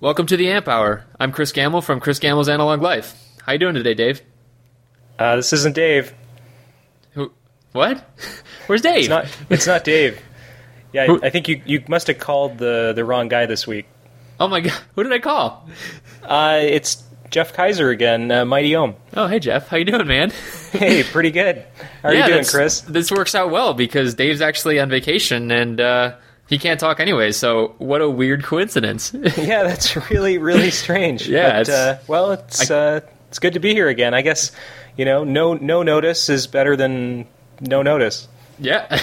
Welcome to the Amp Hour. I'm Chris Gamble from Chris Gamble's Analog Life. How you doing today, Dave? This isn't Dave. Who? What? Where's Dave? It's not Dave. Yeah, I think you must have called the wrong guy this week. Oh my god, who did I call? It's Jeff Kaiser again, Mighty Ohm. Oh, hey Jeff, how you doing, man? Hey, pretty good. How are you doing, Chris? This works out well because Dave's actually on vacation and he can't talk anyway, so what a weird coincidence. Yeah, that's really, really strange. Yeah, but, it's good to be here again. I guess, no notice is better than no notice. Yeah.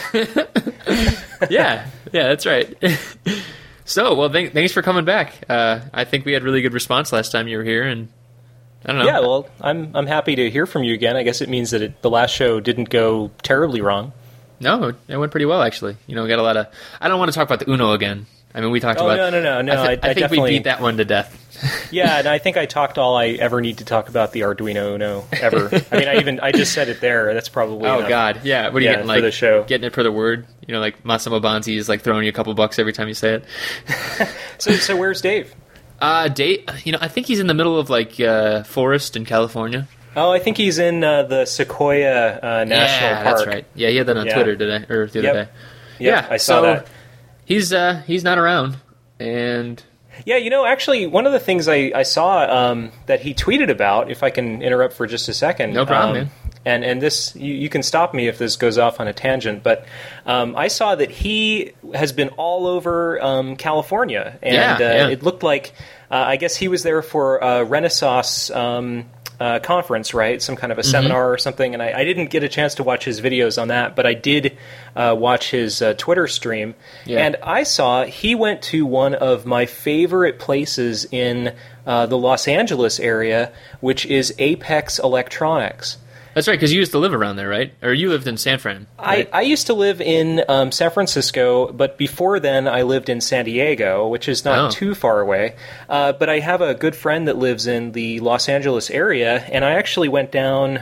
yeah, that's right. So, well, thanks for coming back. I think we had really good response last time you were here, and I don't know. Yeah, well, I'm happy to hear from you again. I guess it means that the last show didn't go terribly wrong. No, it went pretty well, actually. We got a lot of... I don't want to talk about the Uno again. I mean, we talked about... No. I think we beat that one to death. Yeah, and I think I talked all I ever need to talk about the Arduino Uno ever. I mean, I just said it there. That's probably enough. God, yeah. What are you getting, for the show? Getting it for the word? Like Massimo Bonzi is like throwing you a couple bucks every time you say it. So where's Dave? Dave, I think he's in the middle of forest in California. Oh, I think he's in the Sequoia National Park. That's right. Yeah, he had that on Twitter today, or the other day. Yeah, I saw that. He's not around, and... Yeah, actually, one of the things I saw that he tweeted about, if I can interrupt for just a second. No problem, man. And this, you can stop me if this goes off on a tangent, but I saw that he has been all over California, and it looked like, I guess he was there for a Renaissance conference, right? Some kind of a seminar or something, and I didn't get a chance to watch his videos on that, but I did watch his Twitter stream, and I saw he went to one of my favorite places in the Los Angeles area, which is Apex Electronics. That's right, because you used to live around there, right? Or you lived in San Fran, right? I used to live in San Francisco, but before then I lived in San Diego, which is not too far away. But I have a good friend that lives in the Los Angeles area, and I actually went down,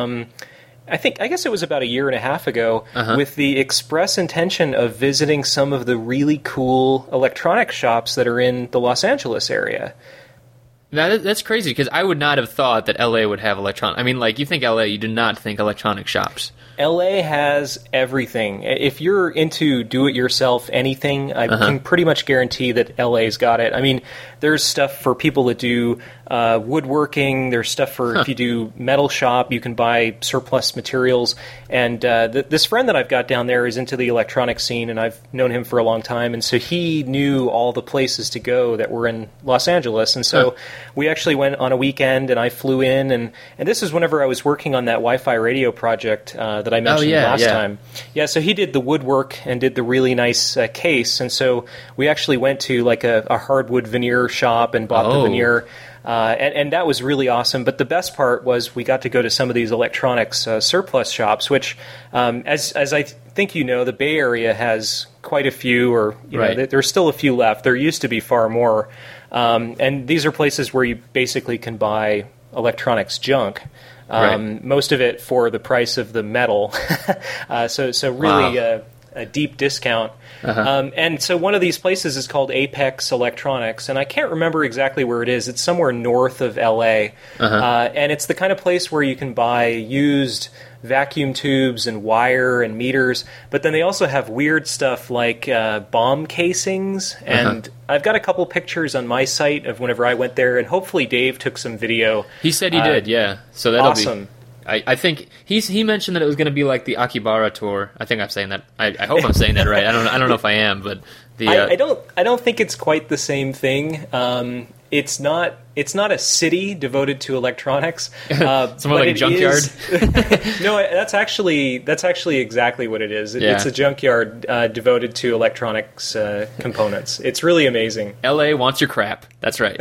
I guess it was about a year and a half ago, with the express intention of visiting some of the really cool electronic shops that are in the Los Angeles area. Now, that's crazy, because I would not have thought that LA would have electronic... I mean, you think LA, you do not think electronic shops. LA has everything. If you're into do-it-yourself anything, I can pretty much guarantee that LA's got it. I mean, there's stuff for people that do woodworking. There's stuff for if you do metal shop, you can buy surplus materials. And this friend that I've got down there is into the electronic scene, and I've known him for a long time. And so he knew all the places to go that were in Los Angeles. And so we actually went on a weekend, and I flew in. And this is whenever I was working on that Wi-Fi radio project that I mentioned last time. Yeah, so he did the woodwork and did the really nice case, and so we actually went to a hardwood veneer shop and bought the veneer, and that was really awesome. But the best part was we got to go to some of these electronics surplus shops, which, as I think the Bay Area has quite a few, or there's still a few left. There used to be far more, and these are places where you basically can buy electronics junk. Most of it for the price of the metal, so really a deep discount. And so one of these places is called Apex Electronics, and I can't remember exactly where it is. It's somewhere north of LA, and it's the kind of place where you can buy used vacuum tubes and wire and meters, but then they also have weird stuff like bomb casings, and I've got a couple pictures on my site of whenever I went there, and hopefully Dave took some video. He said he did, yeah. So that'll awesome. I think he mentioned that it was going to be like the Akibara tour. I think I'm saying that. I hope I'm saying that right. I don't know if I am, but I don't think it's quite the same thing. It's not a city devoted to electronics. It's more like a junkyard. No, that's actually exactly what it is. It's a junkyard devoted to electronics components. It's really amazing. LA wants your crap. That's right.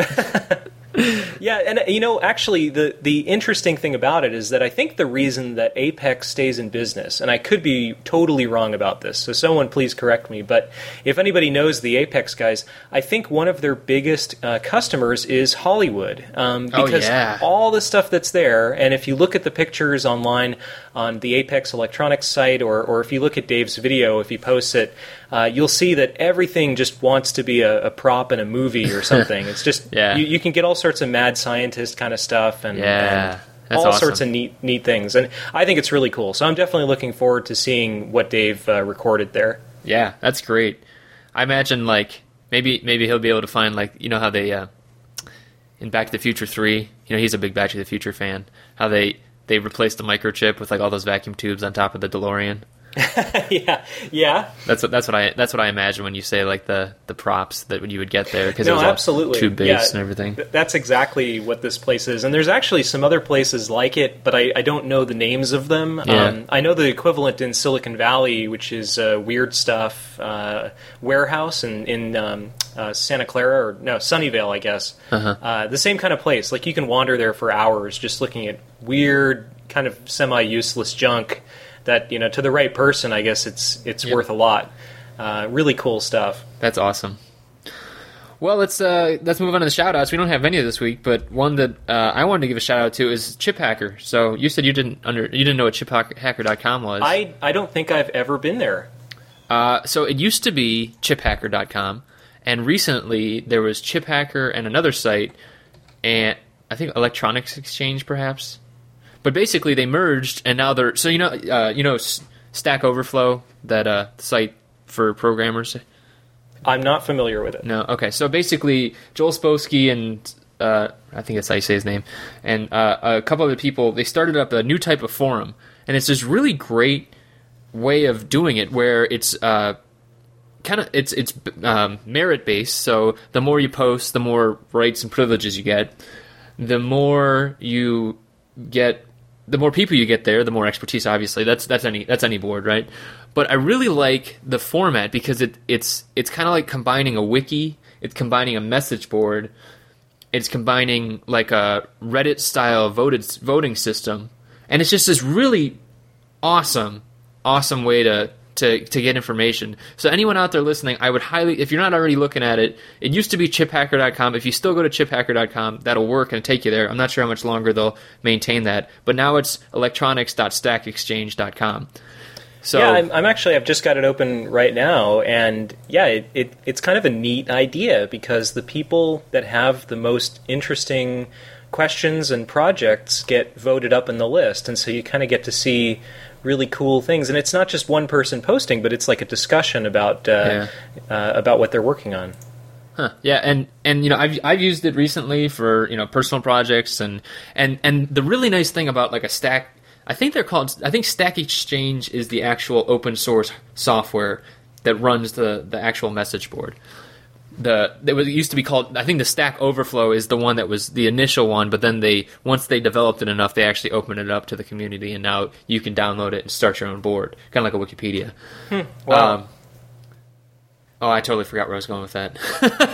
Yeah, and actually, the interesting thing about it is that I think the reason that Apex stays in business, and I could be totally wrong about this, so someone please correct me, but if anybody knows the Apex guys, I think one of their biggest customers is Hollywood, because all the stuff that's there, and if you look at the pictures online on the Apex Electronics site, or if you look at Dave's video, if he posts it, you'll see that everything just wants to be a prop in a movie or something. It's just you can get all sorts of mad scientist kind of stuff and all awesome. sorts of neat things. And I think it's really cool. So I'm definitely looking forward to seeing what Dave recorded there. Yeah, that's great. I imagine like maybe he'll be able to find like how they in Back to the Future 3, he's a big Back to the Future fan. How they replaced the microchip with like all those vacuum tubes on top of the DeLorean. yeah. That's what I imagine when you say like the props that you would get there because no, it was absolutely. all tube based and everything. That's exactly what this place is, and there's actually some other places like it, but I don't know the names of them. Yeah. I know the equivalent in Silicon Valley, which is Weird Stuff Warehouse in Santa Clara or Sunnyvale, I guess. The same kind of place. Like you can wander there for hours just looking at weird, kind of semi-useless junk. That to the right person, I guess it's worth a lot. Really cool stuff. That's awesome. Well, let's move on to the shout-outs. We don't have any this week, but one that I wanted to give a shout-out to is ChipHacker. So you said you didn't know what chiphacker.com was. I don't think I've ever been there. So it used to be chiphacker.com, and recently there was ChipHacker and another site, and I think Electronics Exchange, perhaps. But basically, they merged, and now they're Stack Overflow, that site for programmers. I'm not familiar with it. No, okay. So basically, Joel Spolsky and I think that's how you say his name, and a couple other people, they started up a new type of forum, and it's this really great way of doing it, where it's it's merit based. So the more you post, the more rights and privileges you get. The more you get. The more people you get there, the more expertise. Obviously, that's any board, right? But I really like the format because it's kind of like combining a wiki, it's combining a message board, it's combining like a Reddit style voting system, and it's just this really awesome way to get information. So anyone out there listening, I would highly, if you're not already looking at it, it used to be chiphacker.com. If you still go to chiphacker.com, that'll work and take you there. I'm not sure how much longer they'll maintain that, but now it's electronics.stackexchange.com. So yeah, I've just got it open right now, and yeah, it's kind of a neat idea because the people that have the most interesting questions and projects get voted up in the list, and so you kind of get to see really cool things, and it's not just one person posting, but it's like a discussion about what they're working on. Yeah, and I've used it recently for personal projects, and the really nice thing about like a Stack, I think Stack Exchange is the actual open source software that runs the actual message board. It used to be called, I think the Stack Overflow is the one that was the initial one, but then once they developed it enough, they actually opened it up to the community, and now you can download it and start your own board, kind of like a Wikipedia. Wow. I totally forgot where I was going with that.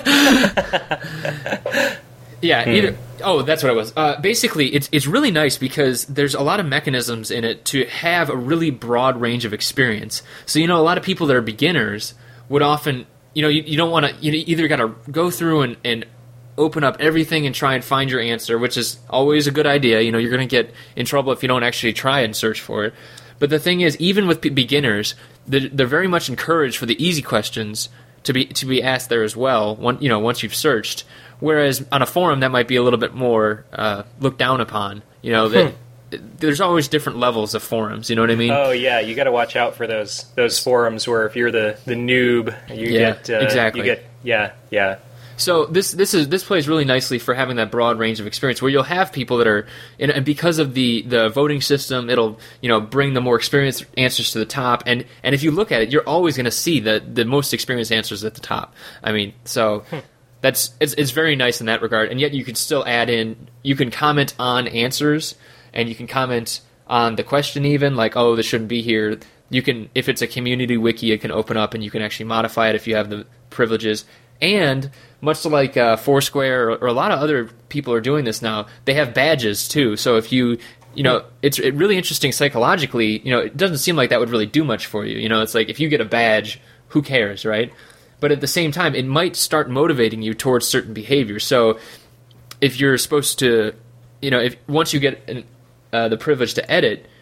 That's what it was. Basically, it's really nice because there's a lot of mechanisms in it to have a really broad range of experience. So, a lot of people that are beginners would often... you don't want to. You either got to go through and open up everything and try and find your answer, which is always a good idea. You're going to get in trouble if you don't actually try and search for it. But the thing is, even with beginners, they're very much encouraged for the easy questions to be asked there as well. Once you've searched, whereas on a forum that might be a little bit more looked down upon. There's always different levels of forums. You know what I mean? Oh yeah, you got to watch out for those forums where if you're the noob, exactly. You get. So this plays really nicely for having that broad range of experience, where you'll have people that are, and because of the voting system, it'll bring the more experienced answers to the top, and if you look at it, you're always going to see the most experienced answers at the top. I mean, so. It's very nice in that regard, and yet you can still add in. You can comment on answers. And you can comment on the question even, like, oh, this shouldn't be here. You can, if it's a community wiki, it can open up and you can actually modify it if you have the privileges. And much like Foursquare or a lot of other people are doing this now, they have badges too. So if it's really interesting psychologically. It doesn't seem like that would really do much for you. It's like if you get a badge, who cares, right? But at the same time, it might start motivating you towards certain behavior. So if you're supposed to, if once you get the privilege to edit,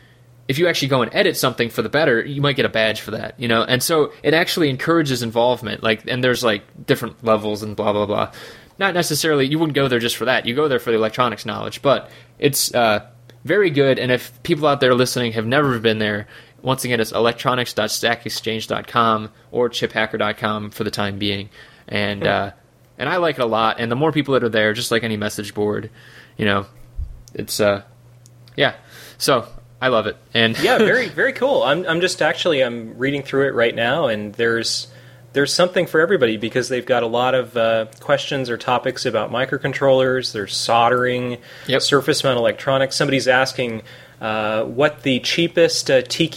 if you actually go and edit something for the better, you might get a badge for that, you know? And so it actually encourages involvement, like, and there's like different levels and blah, blah, blah. Not necessarily, you wouldn't go there just for that. You go there for the electronics knowledge, but it's very good. And if people out there listening have never been there, once again, it's electronics.stackexchange.com or chiphacker.com for the time being. And I like it a lot. And the more people that are there, just like any message board, you know, it's, yeah. So I love it. And yeah, very, very cool. I'm reading through it right now, and there's something for everybody because they've got a lot of questions or topics about microcontrollers. There's soldering, surface mount electronics. Somebody's asking what the cheapest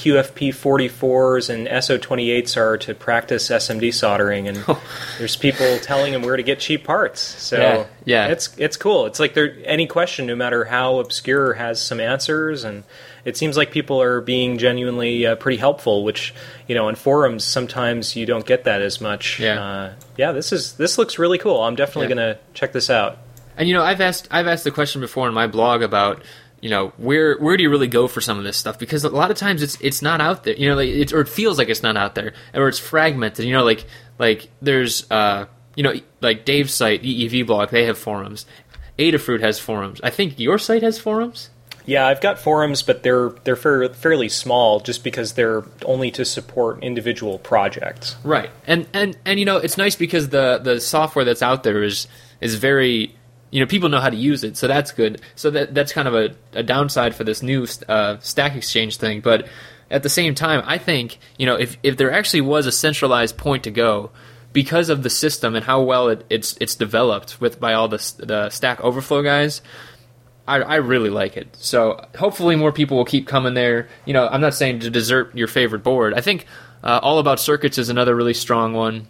TQFP44s and SO28s are to practice SMD soldering, and there's people telling them where to get cheap parts. So yeah. It's cool. It's like any question, no matter how obscure, has some answers, and it seems like people are being genuinely pretty helpful, which, you know, on forums sometimes you don't get that as much. This looks really cool. I'm definitely going to check this out. And you know, I've asked the question before in my blog about, you know, where do you really go for some of this stuff? Because a lot of times it's not out there. You know, like or it feels like it's not out there, or it's fragmented. You know, like there's you know, like Dave's site, EEV blog, they have forums. Adafruit has forums. I think your site has forums. Yeah, I've got forums, but they're fairly small, just because they're only to support individual projects. Right, and you know, it's nice because the software that's out there is very, you know, people know how to use it, so that's good. So that's kind of a downside for this new Stack Exchange thing. But at the same time, I think, you know, if there actually was a centralized point to go, because of the system and how well it's developed by all the Stack Overflow guys, I really like it. So hopefully more people will keep coming there. You know, I'm not saying to desert your favorite board. I think All About Circuits is another really strong one.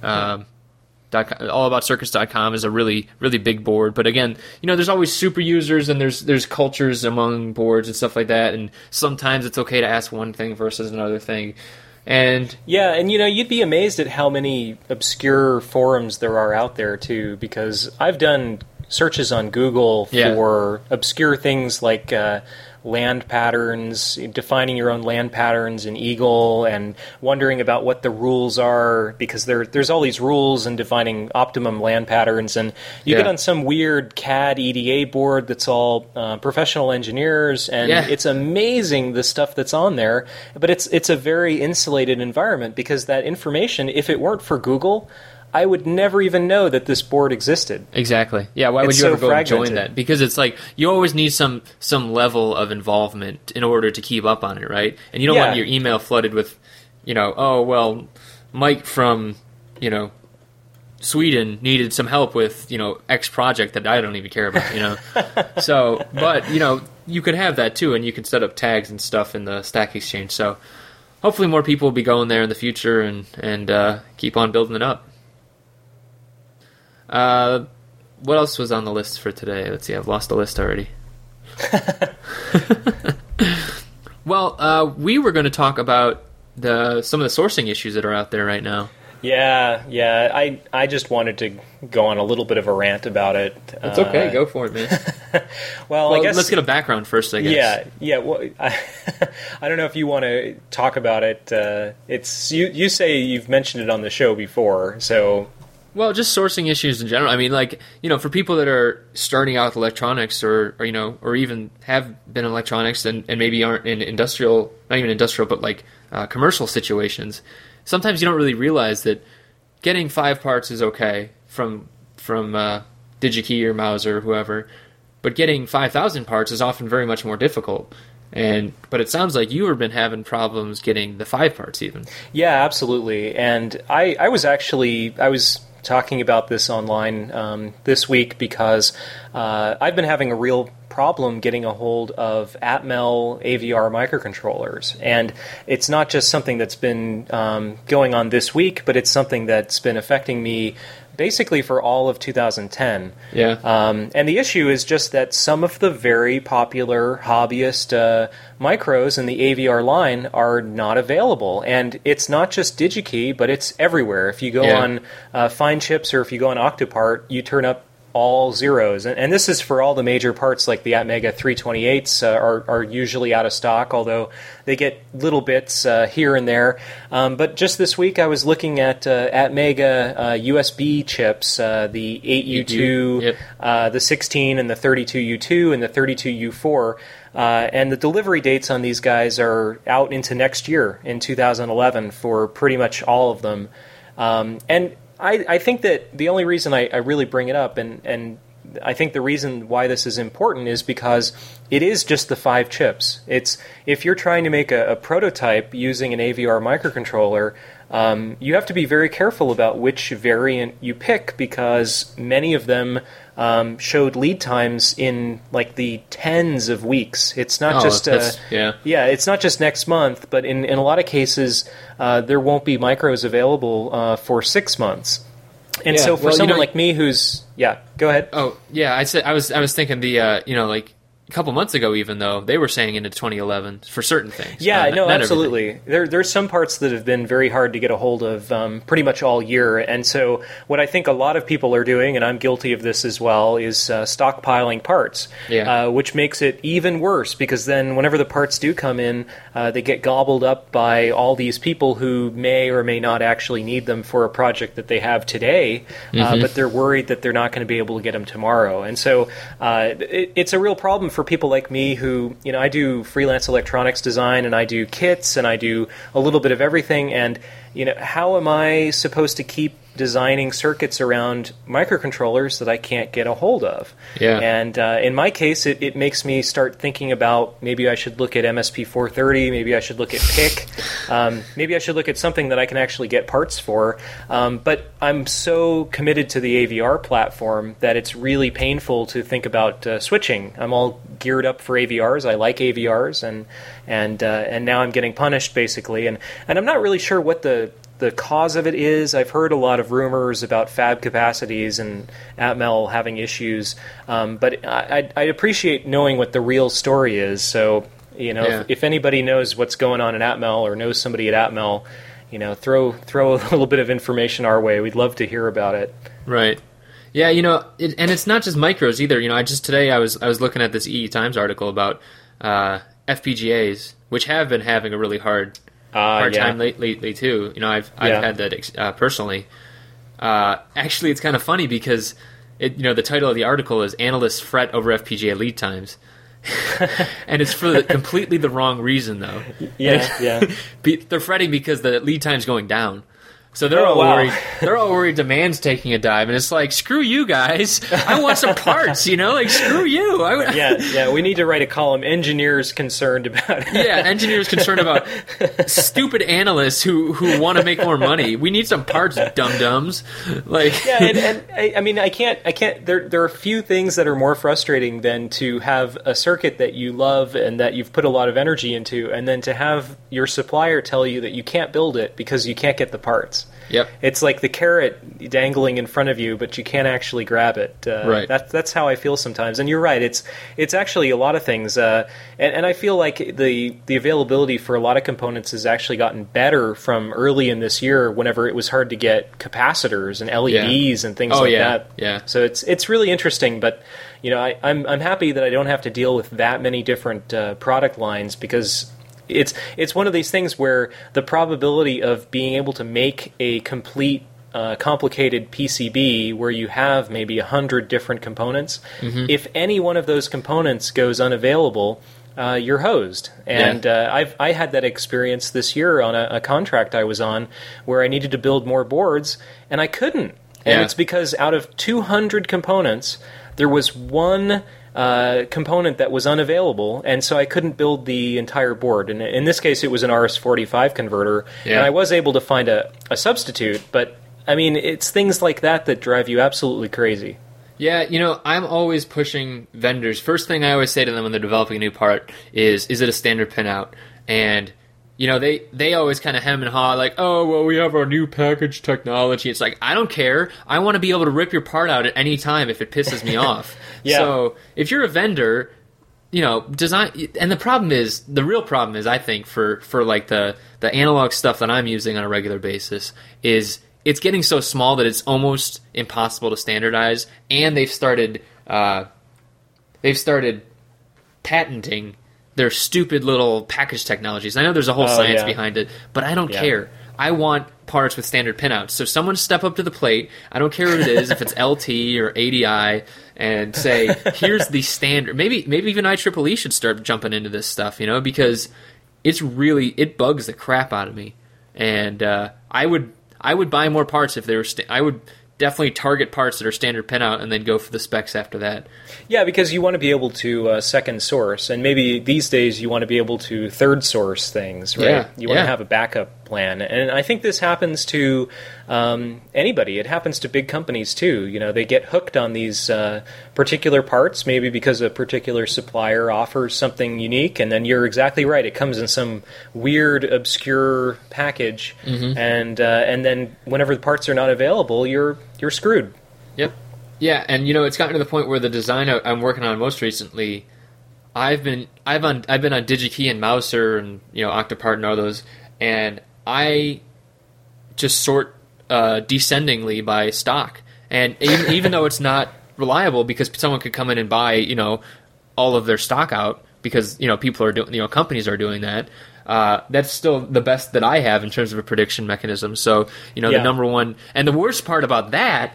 AllAboutCircuits.com is a really, really big board. But again, you know, there's always super users, and there's cultures among boards and stuff like that. And sometimes it's okay to ask one thing versus another thing. And yeah, and you know, you'd be amazed at how many obscure forums there are out there too, because I've done searches on Google for obscure things like land patterns, defining your own land patterns in Eagle, and wondering about what the rules are, because there's all these rules in defining optimum land patterns, and you get on some weird CAD EDA board that's all professional engineers, and it's amazing the stuff that's on there, but it's a very insulated environment, because that information, if it weren't for Google, I would never even know that this board existed. Exactly. Yeah, why would you ever go and join that? Because it's like, you always need some level of involvement in order to keep up on it, right? And you don't want your email flooded with, you know, oh, well, Mike from, you know, Sweden needed some help with, you know, X project that I don't even care about, you know? So, but, you know, you could have that too, and you can set up tags and stuff in the Stack Exchange. So hopefully more people will be going there in the future and keep on building it up. What else was on the list for today? Let's see, I've lost the list already. Well, we were going to talk about some of the sourcing issues that are out there right now. Yeah. I just wanted to go on a little bit of a rant about it. It's okay, go for it, man. well, I guess let's get a background first, I guess. Yeah. Well, I don't know if you want to talk about it. It's you say you've mentioned it on the show before, so. Well, just sourcing issues in general. I mean, like, you know, for people that are starting out with electronics or you know, or even have been in electronics and maybe aren't in industrial, not even industrial, but like commercial situations, sometimes you don't really realize that getting 5 parts is okay from DigiKey or Mauser or whoever, but getting 5,000 parts is often very much more difficult. But it sounds like you have been having problems getting the 5 parts even. Yeah, absolutely. And I was talking about this online this week because I've been having a real problem getting a hold of Atmel AVR microcontrollers. And it's not just something that's been going on this week, but it's something that's been affecting me basically for all of 2010. Yeah. And the issue is just that some of the very popular hobbyist micros in the AVR line are not available. And it's not just DigiKey, but it's everywhere. If you go on Fine Chips or if you go on Octopart, you turn up all zeros. And this is for all the major parts, like the Atmega 328s are usually out of stock, although they get little bits here and there. But just this week I was looking at Atmega USB chips, the 8U2, yep. The 16 and the 32U2 and the 32U4. And the delivery dates on these guys are out into next year, in 2011, for pretty much all of them. And I think that the only reason I really bring it up, and I think the reason why this is important, is because it is just the 5 chips. It's, if you're trying to make a prototype using an AVR microcontroller, you have to be very careful about which variant you pick, because many of them showed lead times in like the tens of weeks. It's not it's not just next month, but in a lot of cases there won't be micros available for 6 months. And so for someone like me who's go ahead. Oh yeah, I was thinking the like a couple months ago, even though they were saying into 2011 for certain things. Yeah, no, absolutely. There's some parts that have been very hard to get a hold of pretty much all year. And so what I think a lot of people are doing, and I'm guilty of this as well, is stockpiling parts, which makes it even worse, because then whenever the parts do come in, they get gobbled up by all these people who may or may not actually need them for a project that they have today, but they're worried that they're not going to be able to get them tomorrow. And so it's a real problem for people like me who, I do freelance electronics design, and I do kits, and I do a little bit of everything, and how am I supposed to keep designing circuits around microcontrollers that I can't get a hold of? Yeah. And in my case, it makes me start thinking about, maybe I should look at MSP430, maybe I should look at PIC, maybe I should look at something that I can actually get parts for. But I'm so committed to the AVR platform that it's really painful to think about switching. I'm all geared up for AVRs. I like AVRs, and now I'm getting punished, basically. And I'm not really sure what the cause of it is. I've heard a lot of rumors about fab capacities and Atmel having issues, but I'd appreciate knowing what the real story is. So, if anybody knows what's going on in Atmel, or knows somebody at Atmel, throw a little bit of information our way. We'd love to hear about it. Right. Yeah, and it's not just micros either. Today I was looking at this EE Times article about FPGAs, which have been having a really hard time lately too. I've had that personally. Actually, it's kind of funny because the title of the article is "Analysts Fret Over FPGA Lead Times," and it's for completely the wrong reason, though. They're fretting because the lead time's going down. So they're all worried. They're all worried demand's taking a dive, and it's like, screw you guys. I want some parts, screw you. We need to write a column. Engineers concerned about it. Engineers concerned about stupid analysts who want to make more money. We need some parts, dum-dums. I can't. There are few things that are more frustrating than to have a circuit that you love and that you've put a lot of energy into, and then to have your supplier tell you that you can't build it because you can't get the parts. Yep. It's like the carrot dangling in front of you, but you can't actually grab it. Right. That's how I feel sometimes. And you're right. It's actually a lot of things. And I feel like the availability for a lot of components has actually gotten better from early in this year, whenever it was hard to get capacitors and LEDs and things that. Yeah. So it's really interesting. But I'm happy that I don't have to deal with that many different product lines, because it's one of these things where the probability of being able to make a complete complicated PCB where you have maybe 100 different components, if any one of those components goes unavailable, you're hosed. And I had that experience this year on a contract I was on, where I needed to build more boards, and I couldn't. And it's because out of 200 components, there was one component that was unavailable, and so I couldn't build the entire board. And in this case, it was an RS-45 converter, and I was able to find a substitute, but it's things like that that drive you absolutely crazy. Yeah, I'm always pushing vendors. First thing I always say to them when they're developing a new part is it a standard pinout? And they always kind of hem and haw, like, oh, well, we have our new package technology. It's like, I don't care. I want to be able to rip your part out at any time if it pisses me off. So if you're a vendor, design. And the real problem is, I think, for like the analog stuff that I'm using on a regular basis, is it's getting so small that it's almost impossible to standardize, and they've started patenting their stupid little package technologies. I know there's a whole science behind it, but I don't care. I want parts with standard pinouts. So someone step up to the plate. I don't care what it is, if it's LT or ADI, and say, here's the standard. Maybe even IEEE should start jumping into this stuff, because it bugs the crap out of me. And I would buy more parts if they were. I would definitely target parts that are standard pinout and then go for the specs after that. Yeah, because you want to be able to second source, and maybe these days you want to be able to third source things, right? Yeah, you want to have a backup plan. And I think this happens to anybody. It happens to big companies too. They get hooked on these particular parts, maybe because a particular supplier offers something unique, and then you're exactly right. It comes in some weird, obscure package, and then whenever the parts are not available, you're screwed. Yep. Yeah, and it's gotten to the point where the design I'm working on most recently, I've been on DigiKey and Mouser and Octopart and all those, and I just sort descendingly by stock, and even though it's not reliable because someone could come in and buy all of their stock out because people are doing companies are doing that. That's still the best that I have in terms of a prediction mechanism. So, the number one, and the worst part about that,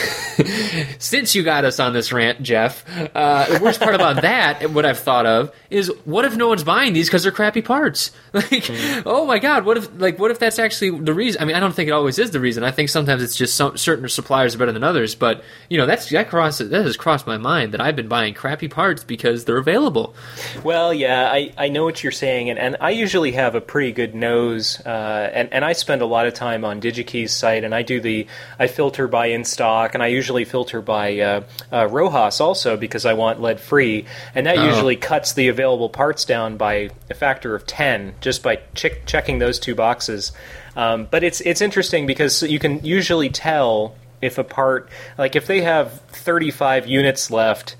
since you got us on this rant, Jeff, the worst part about that, what I've thought of, is what if no one's buying these because they're crappy parts? Oh my God, what if that's actually the reason? I mean, I don't think it always is the reason. I think sometimes it's just certain suppliers are better than others, but, that has crossed my mind that I've been buying crappy parts because they're available. Well, yeah, I know what you're saying, and I usually have a pretty good nose, and I spend a lot of time on DigiKey's site, and I filter by in stock, and I usually filter by RoHS also because I want lead free, and that usually cuts the available parts down by a factor of 10 just by checking those two boxes. But it's interesting because you can usually tell if a part, like if they have 35 units left,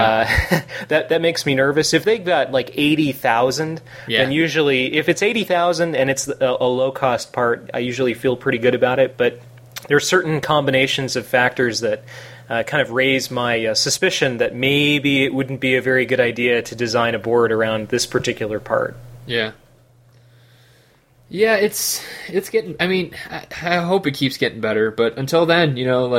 that makes me nervous. If they've got like 80,000, then usually, if it's 80,000 and it's a low-cost part, I usually feel pretty good about it. But there are certain combinations of factors that kind of raise my suspicion that maybe it wouldn't be a very good idea to design a board around this particular part. Yeah. Yeah, it's getting. I mean, I hope it keeps getting better, but until then,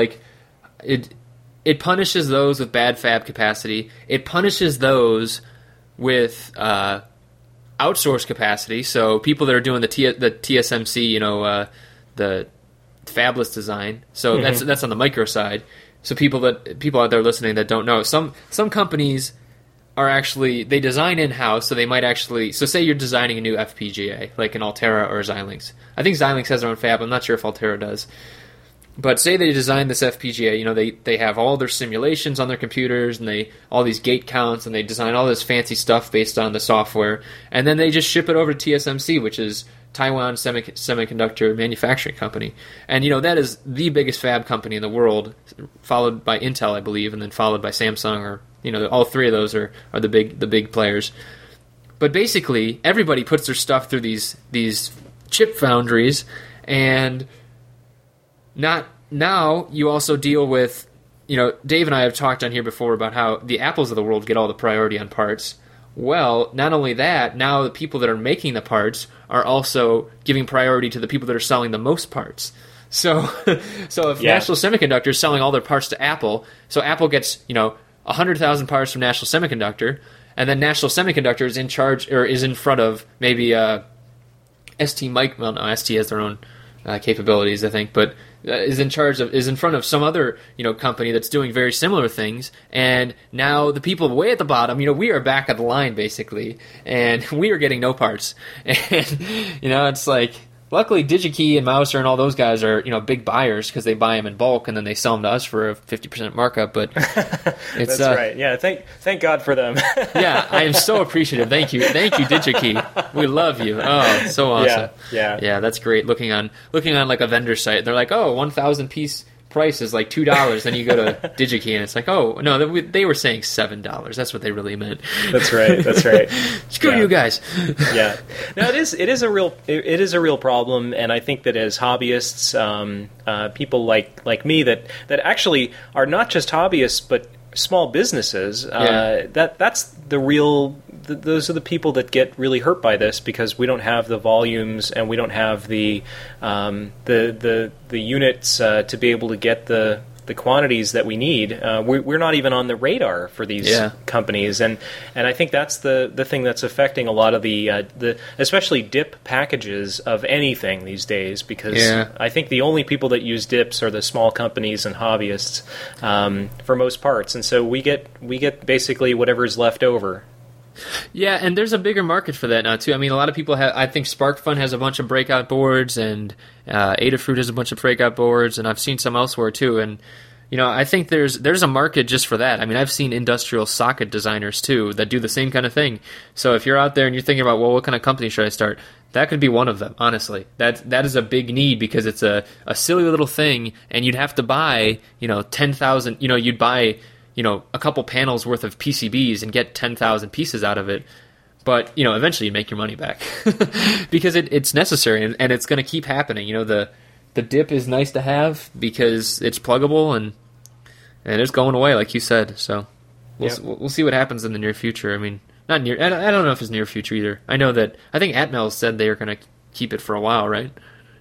it punishes those with bad fab capacity. It punishes those with outsourced capacity. So people that are doing the TSMC, the fabless design. So that's on the micro side. So people out there listening that don't know, some companies are actually, they design in-house, so they might actually, so say you're designing a new FPGA, like an Altera or Xilinx. I think Xilinx has their own fab, I'm not sure if Altera does. But say they design this FPGA, they have all their simulations on their computers, and all these gate counts, and they design all this fancy stuff based on the software, and then they just ship it over to TSMC, which is Taiwan Semiconductor Manufacturing Company. And, that is the biggest fab company in the world, followed by Intel, I believe, and then followed by Samsung, or, all three of those are the big players. But basically, everybody puts their stuff through these chip foundries, and now you also deal with, Dave and I have talked on here before about how the Apples of the world get all the priority on parts. Well, not only that, now the people that are making the parts are also giving priority to the people that are selling the most parts. So if National Semiconductor is selling all their parts to Apple, so Apple gets 100,000 parts from National Semiconductor, and then National Semiconductor is in charge, or is in front of maybe ST Mike. Well, no, ST has their own capabilities, I think, but is in front of some other company that's doing very similar things, and now the people way at the bottom, we are back at the line basically, and we are getting no parts, and it's like, luckily DigiKey and Mouser and all those guys are big buyers because they buy them in bulk and then they sell them to us for a 50% markup. But it's that's right. Yeah, thank God for them. Yeah, I am so appreciative. Thank you, DigiKey. We love you. Oh, so awesome. Yeah. That's great. Looking on like a vendor site, they're like, 1,000 piece price is like $2. Then you go to DigiKey and it's like, oh no, they were saying $7. That's what they really meant. That's right. That's right. Screw you guys. Yeah. No, it is a real problem, and I think that as hobbyists, people like me that actually are not just hobbyists but small businesses, that's the real. Those are the people that get really hurt by this, because we don't have the volumes and we don't have the units to be able to get the quantities that we need. We're not even on the radar for these companies, and I think that's the thing that's affecting a lot of the especially dip packages of anything these days, because I think the only people that use dips are the small companies and hobbyists for most parts, and so we get basically whatever's left over. Yeah, and there's a bigger market for that now too. I mean, a lot of people have. I think SparkFun has a bunch of breakout boards, and Adafruit has a bunch of breakout boards, and I've seen some elsewhere too. And I think there's a market just for that. I mean, I've seen industrial socket designers too that do the same kind of thing. So if you're out there and you're thinking about, well, what kind of company should I start? That could be one of them. Honestly, that is a big need, because it's a silly little thing, and you'd have to buy 10,000. You'd buy a couple panels worth of PCBs and get 10,000 pieces out of it. But, eventually you make your money back because it's necessary, and it's going to keep happening. The dip is nice to have because it's pluggable and it's going away, like you said. So we'll see what happens in the near future. I mean, not near. I don't know if it's near future either. I think Atmel said they are going to keep it for a while, right?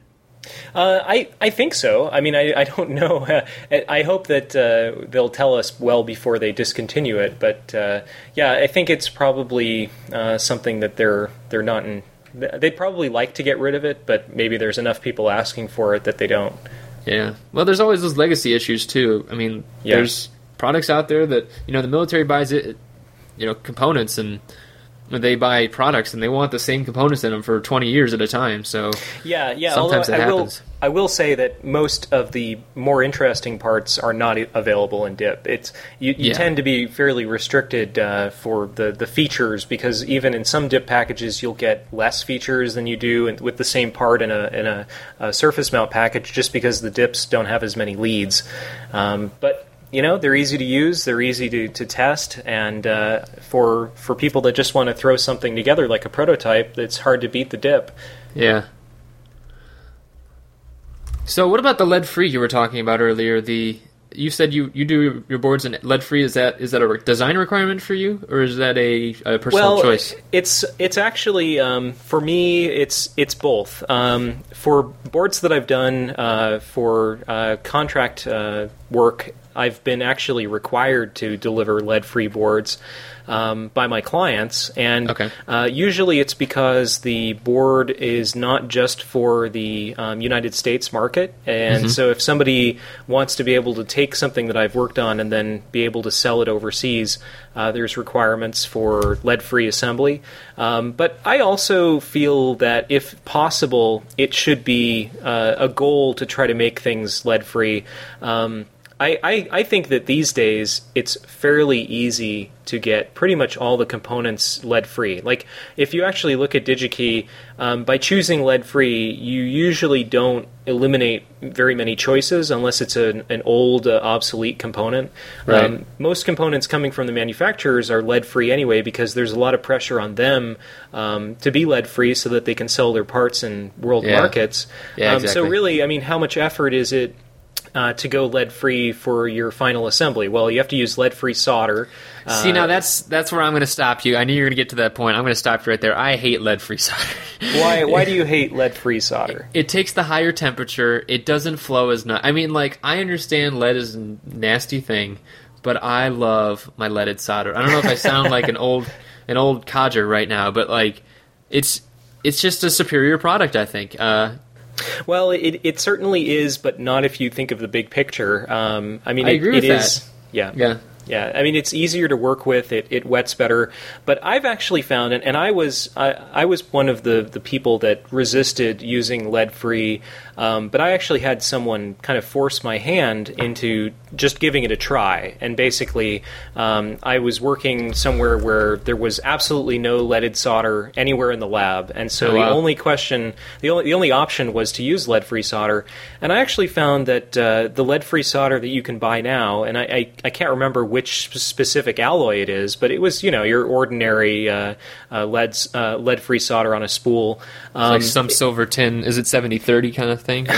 I think so. I mean, I don't know. I hope that they'll tell us well before they discontinue it. But I think it's probably something that they're not in. They'd probably like to get rid of it, but maybe there's enough people asking for it that they don't. Yeah. Well, there's always those legacy issues too. I mean, there's products out there that the military buys it, components, and they buy products and they want the same components in them for 20 years at a time. So sometimes that happens. I will say that most of the more interesting parts are not available in DIP. You tend to be fairly restricted for the features, because even in some DIP packages you'll get less features than you do with the same part in a surface mount package, just because the DIPs don't have as many leads. But they're easy to use, they're easy to test, and for people that just want to throw something together like a prototype, it's hard to beat the dip. Yeah. So what about the lead-free you were talking about earlier? You said you do your boards in lead-free. Is that a design requirement for you, or is that a personal choice? It's actually for me it's both. For boards that I've done for contract work, I've been actually required to deliver lead-free boards by my clients, and usually it's because the board is not just for the United States market, and so if somebody wants to be able to take something that I've worked on and then be able to sell it overseas, there's requirements for lead-free assembly. But I also feel that if possible, it should be a goal to try to make things lead-free. I think that these days it's fairly easy to get pretty much all the components lead-free. Like, if you actually look at DigiKey, by choosing lead-free, you usually don't eliminate very many choices unless it's an old, obsolete component. Right. Most components coming from the manufacturers are lead-free anyway, because there's a lot of pressure on them to be lead-free so that they can sell their parts in world markets. Yeah, exactly. So really, I mean, how much effort is it to go lead-free for your final assembly? Well, you have to use lead-free solder. See, now that's where I'm going to stop you. I knew you were going to get to that point. I'm going to stop you right there. I hate lead-free solder. Why do you hate lead-free solder? It takes the higher temperature. It doesn't flow as much. I mean, I understand lead is a nasty thing, but I love my leaded solder. I don't know if I sound like an old codger right now, but it's just a superior product, I think. Well, it certainly is, but not if you think of the big picture. I mean, I agree with that. Yeah. Yeah, I mean, it's easier to work with. It wets better. But I've actually found, and I was one of the people that resisted using lead-free, but I actually had someone kind of force my hand into just giving it a try. And basically, I was working somewhere where there was absolutely no leaded solder anywhere in the lab, and so the only option was to use lead-free solder. And I actually found that the lead-free solder that you can buy now, and I can't remember which specific alloy it is, but it was your ordinary lead-free solder on a spool. Like some silver tin. Is it 70-30 kind of thing?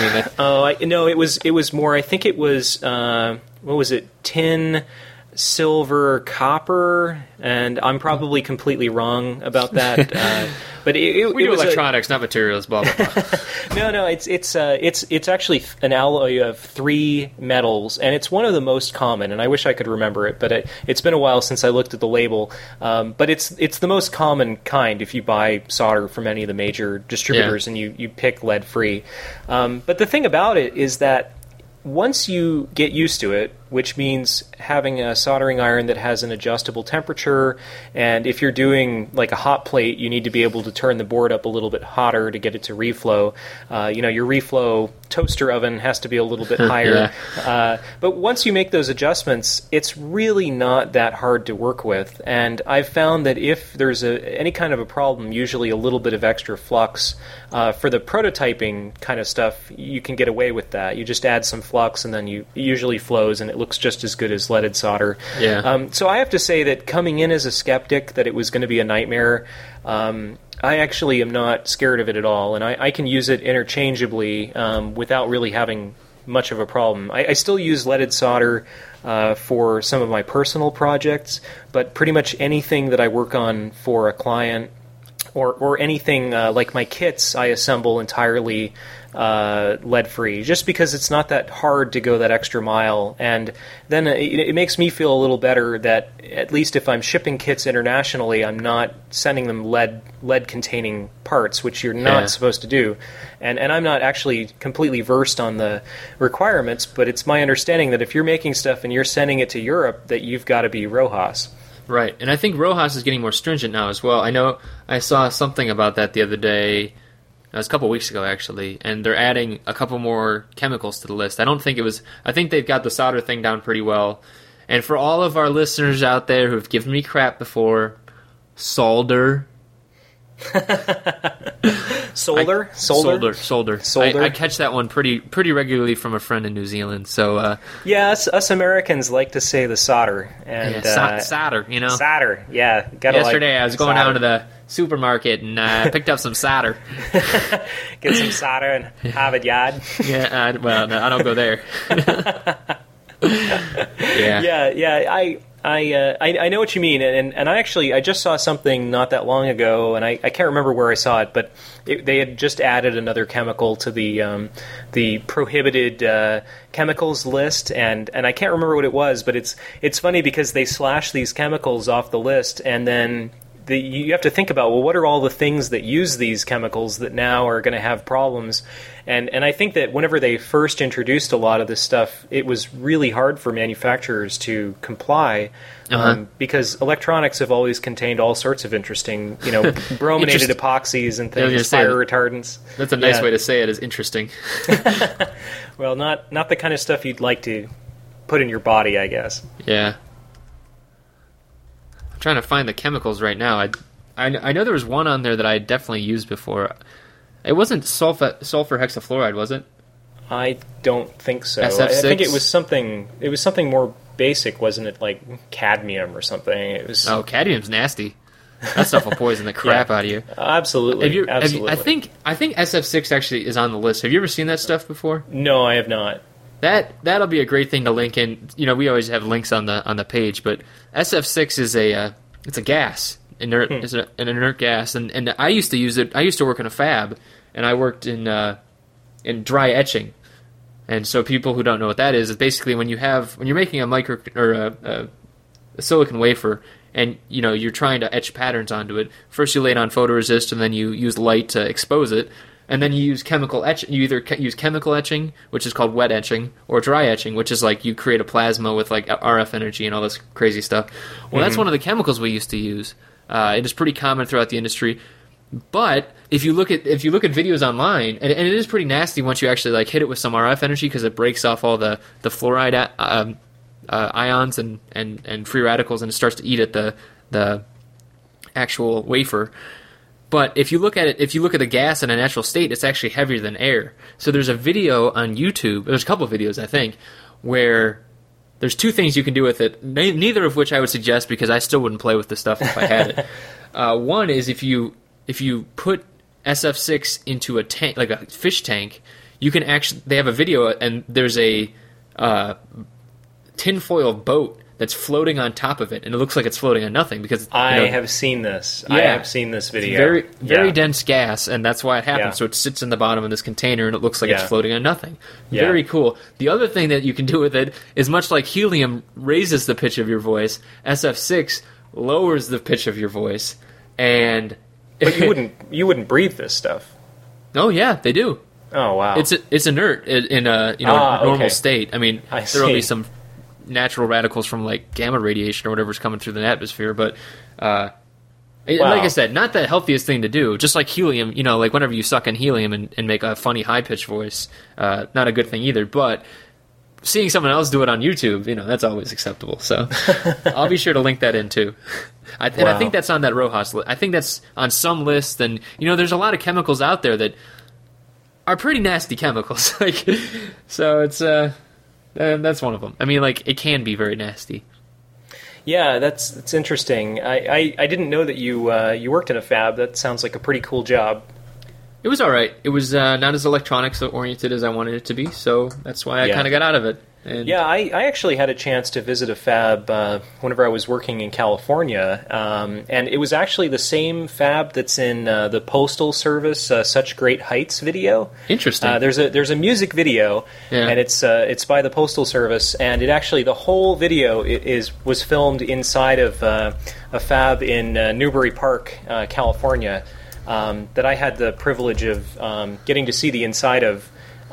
No, it was more. I think it was what was it? Tin, silver, copper, and I'm probably completely wrong about that. But we do electronics, not materials. Blah blah blah. No, it's actually an alloy of 3 metals, and it's one of the most common. And I wish I could remember it, but it's been a while since I looked at the label. But it's the most common kind if you buy solder from any of the major distributors, and you pick lead free. But the thing about it is that once you get used to it, which means having a soldering iron that has an adjustable temperature, and if you're doing like a hot plate, you need to be able to turn the board up a little bit hotter to get it to reflow. Your reflow toaster oven has to be a little bit higher. But once you make those adjustments, it's really not that hard to work with. And I've found that if there's any kind of a problem, usually a little bit of extra flux, for the prototyping kind of stuff, you can get away with that. You just add some flux, and then it usually flows, and it looks just as good as leaded solder. So I have to say that coming in as a skeptic that it was going to be a nightmare, I actually am not scared of it at all, and I can use it interchangeably without really having much of a problem. I still use leaded solder for some of my personal projects, but pretty much anything that I work on for a client or anything like my kits, I assemble entirely lead-free, just because it's not that hard to go that extra mile. And then it makes me feel a little better that at least if I'm shipping kits internationally, I'm not sending them lead-containing parts, which you're not supposed to do. And I'm not actually completely versed on the requirements, but it's my understanding that if you're making stuff and you're sending it to Europe, that you've got to be RoHS. Right, and I think RoHS is getting more stringent now as well. I know I saw something about that the other day. It was a couple weeks ago, actually, and they're adding a couple more chemicals to the list. I think they've got the solder thing down pretty well. And for all of our listeners out there who've given me crap before, solder. Solder. I catch that one pretty regularly from a friend in New Zealand. So yeah, us Americans like to say the solder and solder. Solder. Yeah. Yesterday I was going down to the supermarket and picked up some solder. Get some solder and have it yard. Yeah. No, I don't go there. Yeah. I know what you mean, and I just saw something not that long ago, and I can't remember where I saw it, but they had just added another chemical to the prohibited chemicals list, and I can't remember what it was, but it's funny because they slash these chemicals off the list, and then you have to think about, well, what are all the things that use these chemicals that now are going to have problems? And I think that whenever they first introduced a lot of this stuff, it was really hard for manufacturers to comply because electronics have always contained all sorts of interesting, brominated epoxies and things, fire retardants. That's a nice way to say it, is interesting. Well, not the kind of stuff you'd like to put in your body, I guess. Yeah. Trying to find the chemicals right now. I know there was one on there that I had definitely used before. It wasn't sulfur hexafluoride, was it? I don't think so. SF6? I think it was something more basic, wasn't it? Like cadmium or something. It was. Oh, cadmium's nasty. That stuff will poison the crap out of you. Absolutely. Absolutely. I think SF6 actually is on the list. Have you ever seen that stuff before? No, I have not. That'll be a great thing to link in. We always have links on the page, but SF6 is it's a gas. It's an inert gas, and I used to use it. I used to work in a fab, and I worked in dry etching. And so people who don't know what that is basically when you're making a micro or a silicon wafer, and you're trying to etch patterns onto it. First you lay it on photoresist, and then you use light to expose it. And then you use chemical etch. You either use chemical etching, which is called wet etching, or dry etching, which is like you create a plasma with like RF energy and all this crazy stuff. Well, that's one of the chemicals we used to use. It is pretty common throughout the industry. But if you look at videos online, and it is pretty nasty once you actually like hit it with some RF energy because it breaks off all the fluoride ions and free radicals, and it starts to eat at the actual wafer. But if you look at the gas in a natural state, it's actually heavier than air. So there's a video on YouTube. There's a couple of videos, I think, where there's two things you can do with it. Neither of which I would suggest, because I still wouldn't play with this stuff if I had it. One is if you put SF6 into a tank, like a fish tank, you can actually. They have a video, and there's a tinfoil boat that's floating on top of it, and it looks like it's floating on nothing because I have seen this. Yeah, I have seen this video. Very dense gas, and that's why it happens. Yeah. So it sits in the bottom of this container, and it looks like it's floating on nothing. Yeah. Very cool. The other thing that you can do with it is, much like helium raises the pitch of your voice, SF6 lowers the pitch of your voice, and but you wouldn't breathe this stuff. Oh yeah, they do. Oh wow, it's inert in a normal state. I mean, there will be some natural radicals from like gamma radiation or whatever's coming through the atmosphere, but like I said, not the healthiest thing to do. Just like helium, like whenever you suck in helium and make a funny high pitched voice, not a good thing either. But seeing someone else do it on YouTube, that's always acceptable. So I'll be sure to link that in too. I think that's on that Rojas list. I think that's on some list, and there's a lot of chemicals out there that are pretty nasty chemicals. So it's that's one of them. I mean, it can be very nasty. Yeah, that's interesting. I didn't know that you worked in a fab. That sounds like a pretty cool job. It was all right. It was not as electronics oriented as I wanted it to be, so that's why I kind of got out of it. And I actually had a chance to visit a fab whenever I was working in California, and it was actually the same fab that's in the Postal Service Such Great Heights video. Interesting. There's a music video, and it's by the Postal Service, and it actually, the whole video was filmed inside of a fab in Newbury Park, California, that I had the privilege of getting to see the inside of.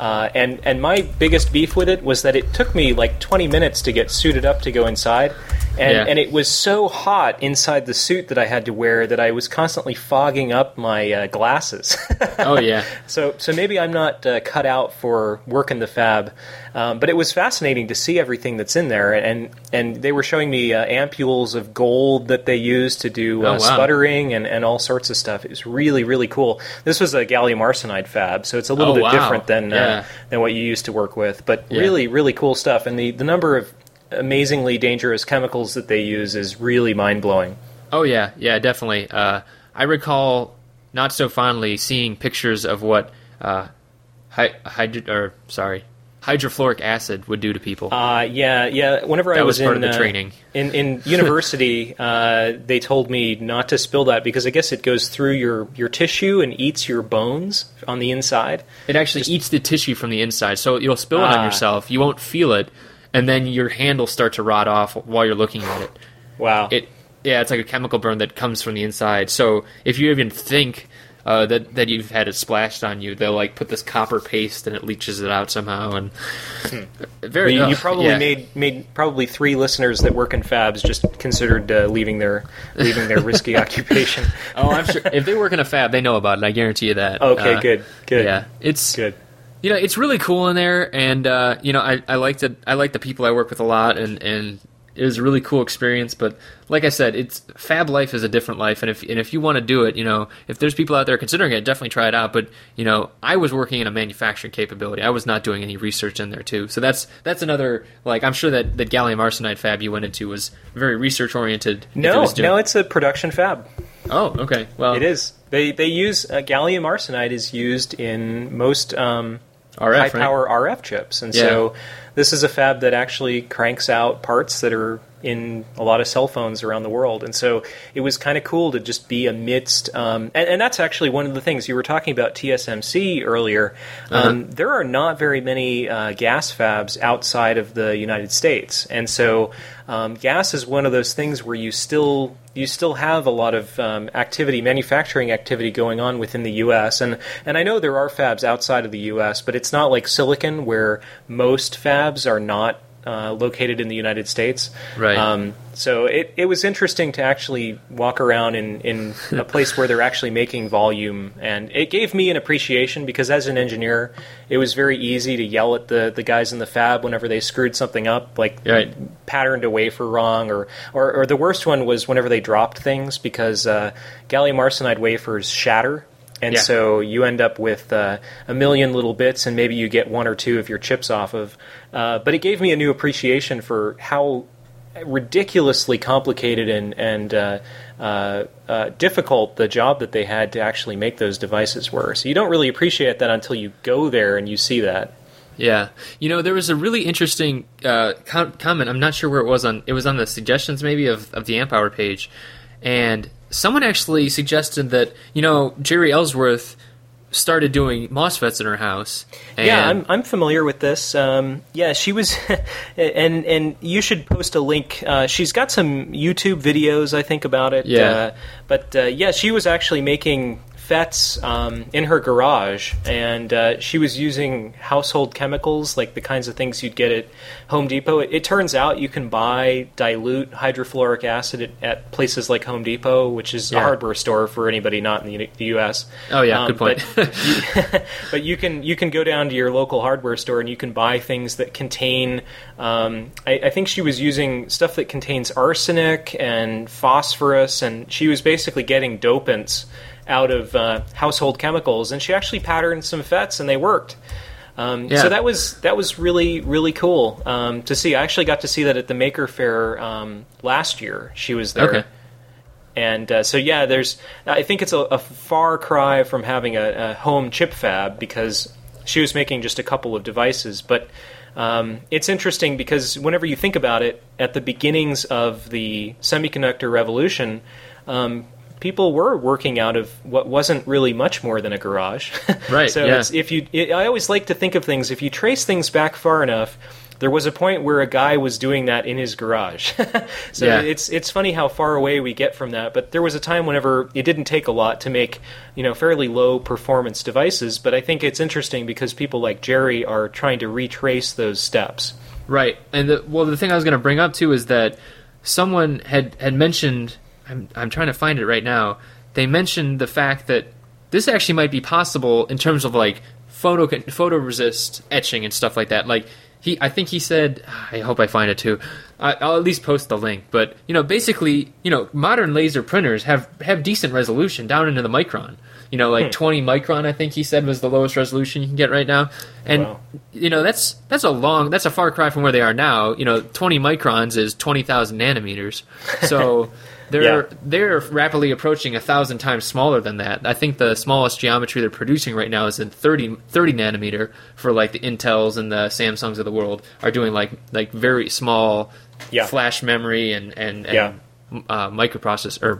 And my biggest beef with it was that it took me like 20 minutes to get suited up to go inside. And it was so hot inside the suit that I had to wear that I was constantly fogging up my glasses. Oh, yeah. So maybe I'm not cut out for work in the fab. But it was fascinating to see everything that's in there. And they were showing me ampules of gold that they use to do sputtering and all sorts of stuff. It was really, really cool. This was a gallium arsenide fab, so it's a little bit different than what you used to work with. But really, really cool stuff. And the number of amazingly dangerous chemicals that they use is really mind-blowing. Oh, yeah, definitely. I recall not so fondly seeing pictures of what hydrofluoric acid would do to people. Whenever I was part of the training. in university, they told me not to spill that because I guess it goes through your tissue and eats your bones on the inside. It actually eats the tissue from the inside, so you'll spill it on yourself. You won't feel it, and then your hand will start to rot off while you're looking at it. Wow. It's like a chemical burn that comes from the inside. So if you even think that you've had it splashed on you, they'll put this copper paste and it leaches it out somehow. And you probably made probably 3 listeners that work in fabs just considered leaving their risky occupation. Oh, I'm sure if they work in a fab, they know about it. I guarantee you that. Okay, good. Yeah, it's good. It's really cool in there, and I like the people I work with a lot, and it was a really cool experience. But like I said, fab life is a different life, and if you want to do it, if there's people out there considering it, definitely try it out. But I was working in a manufacturing capability. I was not doing any research in there too. So that's another, I'm sure that gallium arsenide fab you went into was very research oriented. No, it's a production fab. Oh, okay. Well, it is. They use gallium arsenide is used in most RF, high power RF chips, and so this is a fab that actually cranks out parts that are in a lot of cell phones around the world. And so it was kind of cool to just be amidst, and that's actually one of the things you were talking about TSMC earlier. There are not very many gas fabs outside of the United States, and so gas is one of those things where you still have a lot of manufacturing activity going on within the U.S. And I know there are fabs outside of the U.S., but it's not like silicon where most fabs are not located in the United States. Right. So it was interesting to actually walk around in a place where they're actually making volume, and it gave me an appreciation because as an engineer, it was very easy to yell at the guys in the fab whenever they screwed something up, like patterned a wafer wrong, or the worst one was whenever they dropped things because gallium arsenide wafers shatter. And so you end up with a million little bits, and maybe you get one or two of your chips off of. But it gave me a new appreciation for how ridiculously complicated and difficult the job that they had to actually make those devices were. So you don't really appreciate that until you go there and you see that. Yeah. There was a really interesting comment. I'm not sure where it was on. It was on the suggestions maybe of the Amp Hour page. And someone actually suggested that, Jerry Ellsworth started doing MOSFETs in her house. And I'm familiar with this. She was, and you should post a link. She's got some YouTube videos, I think, about it. Yeah. She was actually making FETs in her garage, and she was using household chemicals, like the kinds of things you'd get at Home Depot. It turns out you can buy dilute hydrofluoric acid at places like Home Depot, which is a hardware store for anybody not in the U.S. Oh yeah, good point. But you can go down to your local hardware store and you can buy things that contain. I think she was using stuff that contains arsenic and phosphorus, and she was basically getting dopants out of household chemicals, and she actually patterned some FETs, and they worked. So that was really, really cool to see. I actually got to see that at the Maker Faire last year. She was there. Okay. And I think it's a far cry from having a home chip fab because she was making just a couple of devices. But it's interesting because whenever you think about it, at the beginnings of the semiconductor revolution, people were working out of what wasn't really much more than a garage. Right. So I always like to think of things, if you trace things back far enough, there was a point where a guy was doing that in his garage. It's funny how far away we get from that, but there was a time whenever it didn't take a lot to make, fairly low performance devices, but I think it's interesting because people like Jerry are trying to retrace those steps. Right. And the thing I was going to bring up too is that someone had mentioned, I'm trying to find it right now. They mentioned the fact that this actually might be possible in terms of like photoresist etching and stuff like that. Like I think he said, I hope I find it too. I'll at least post the link. But basically, modern laser printers have decent resolution down into the micron. 20 micron, I think he said was the lowest resolution you can get right now. And that's a far cry from where they are now. 20 microns is 20,000 nanometers. So. They're rapidly approaching 1,000 times smaller than that. I think the smallest geometry they're producing right now is in 30 nanometer for like the Intels and the Samsungs of the world are doing like very small flash memory and microprocessor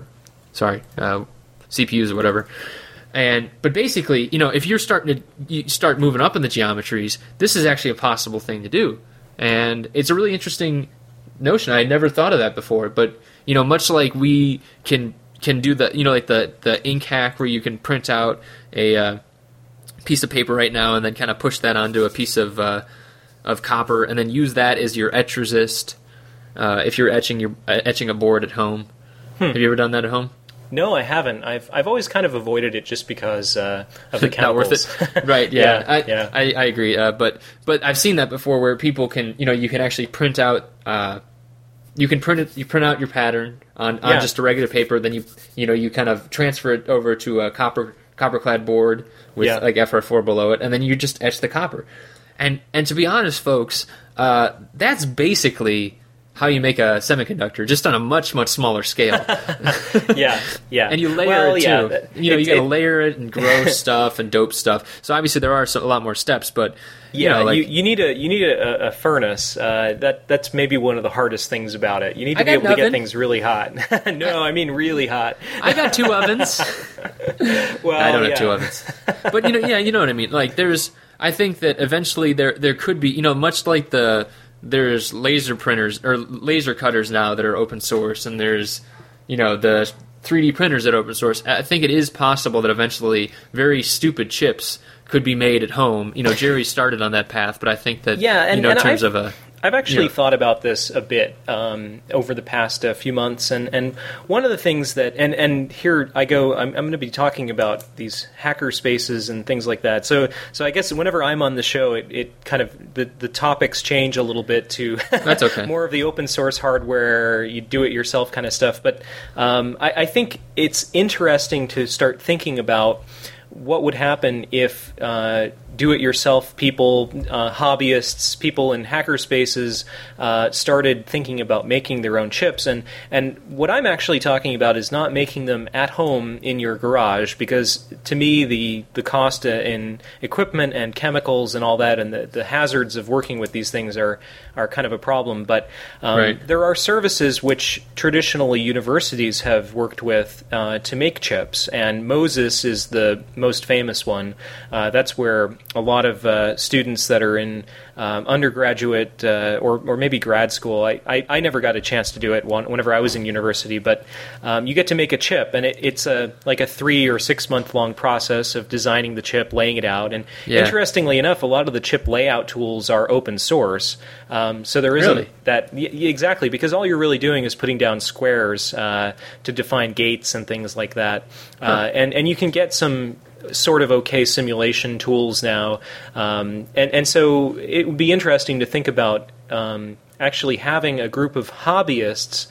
CPUs or whatever. But basically, if you're starting to start moving up in the geometries, this is actually a possible thing to do, and it's a really interesting notion. I had never thought of that before, but. Much like we can do the, like the ink hack where you can print out a piece of paper right now and then kind of push that onto a piece of copper and then use that as your etch resist if you're etching a board at home. Have you ever done that at home? No, I haven't. I've always kind of avoided it just because of the chemicals. Not worth it. Right? Yeah, I agree. But I've seen that before where people can you can actually print out. You can print out your pattern on just a regular paper. Then you kind of transfer it over to a copper clad board with like FR4 below it, and then you just etch the copper. And to be honest, folks, that's basically how you make a semiconductor, just on a much, much smaller scale. Yeah. And you layer it too. You got to layer it and grow stuff and dope stuff. So obviously there are a lot more steps, but you need a furnace. That's maybe one of the hardest things about it. You need to be able to get things really hot. No, I mean really hot. I got 2 ovens. Well, I don't have 2 ovens, but you know what I mean. Like I think that eventually there could be, much like there's laser printers or laser cutters now that are open source, and there's the 3D printers that are open source. I think it is possible that eventually very stupid chips could be made at home. Jerry started on that path, but I think that in terms of I've actually thought about this a bit over the past few months, and one of the things that and here I go, I'm going to be talking about these hacker spaces and things like that. So I guess whenever I'm on the show, it kind of the topics change a little bit to that's okay. more of the open source hardware, you do it yourself kind of stuff. But I think it's interesting to start thinking about what would happen if do-it-yourself people, hobbyists, people in hacker spaces started thinking about making their own chips. And what I'm actually talking about is not making them at home in your garage, because to me the cost in equipment and chemicals and all that and the hazards of working with these things are kind of a problem. But there are services which traditionally universities have worked with to make chips, and Moses is the most famous one. That's where a lot of students that are in undergraduate or maybe grad school. I never got a chance to do it whenever I was in university, but you get to make a chip, and it's like a 3 or 6 month long process of designing the chip, laying it out. And interestingly enough, a lot of the chip layout tools are open source. So there isn't that exactly, because all you're really doing is putting down squares to define gates and things like that. And you can get some sort of okay simulation tools now, and so it would be interesting to think about actually having a group of hobbyists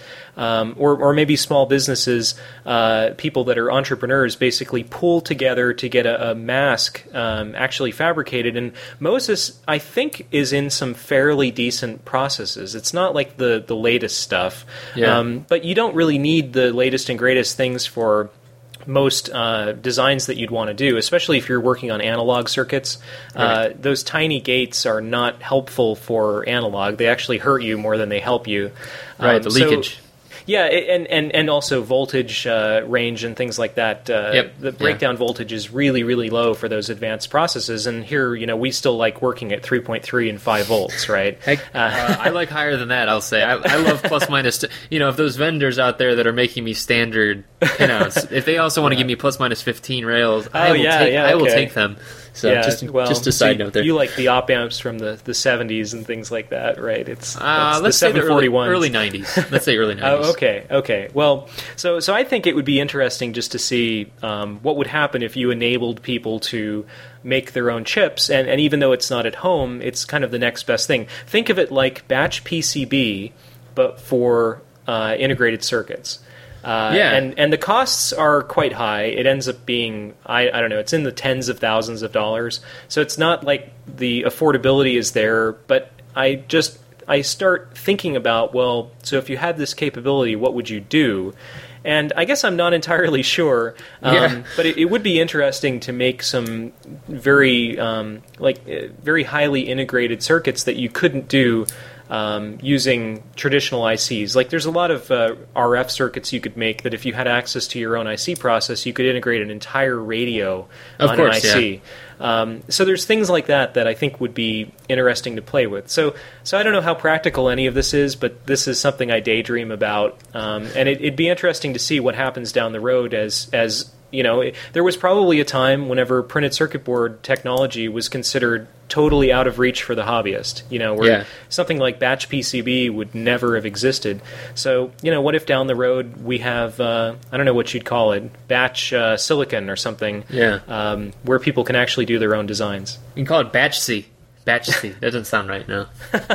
or maybe small businesses, people that are entrepreneurs, basically pull together to get a mask actually fabricated. And Moses, I think, is in some fairly decent processes. It's not like the latest stuff, but you don't really need the latest and greatest things for most designs that you'd want to do, especially if you're working on analog circuits. Those tiny gates are not helpful for analog. They actually hurt you more than they help you. The leakage. Yeah, and also voltage range and things like that. The breakdown voltage is really, really low for those advanced processes. And here, we still like working at 3.3 and 5 volts, right? Heck, I like higher than that, I'll say. I love plus minus. If those vendors out there that are making me standard pinouts, if they also want to give me plus minus 15 rails, I will take them. So just a side note there. You like the op amps from the 70s and things like that, right? Let's say the early 90s. Let's say early 90s. Okay. Well, so I think it would be interesting just to see what would happen if you enabled people to make their own chips, and even though it's not at home, it's kind of the next best thing. Think of it like batch PCB, but for integrated circuits. And the costs are quite high. It ends up being, I don't know, it's in the tens of thousands of dollars. So it's not like the affordability is there, but I start thinking about, well, so if you had this capability, what would you do? And I guess I'm not entirely sure, but it would be interesting to make some very highly integrated circuits that you couldn't do using traditional ICs. Like, there's a lot of RF circuits you could make that if you had access to your own IC process, you could integrate an entire radio on an IC. So there's things like that I think would be interesting to play with. So I don't know how practical any of this is, but this is something I daydream about. And it'd be interesting to see what happens down the road as there was probably a time whenever printed circuit board technology was considered totally out of reach for the hobbyist, where something like batch PCB would never have existed. So, what if down the road we have, I don't know what you'd call it, batch silicon or something, where people can actually do their own designs. You can call it batch C. Batch C. That doesn't sound right, no.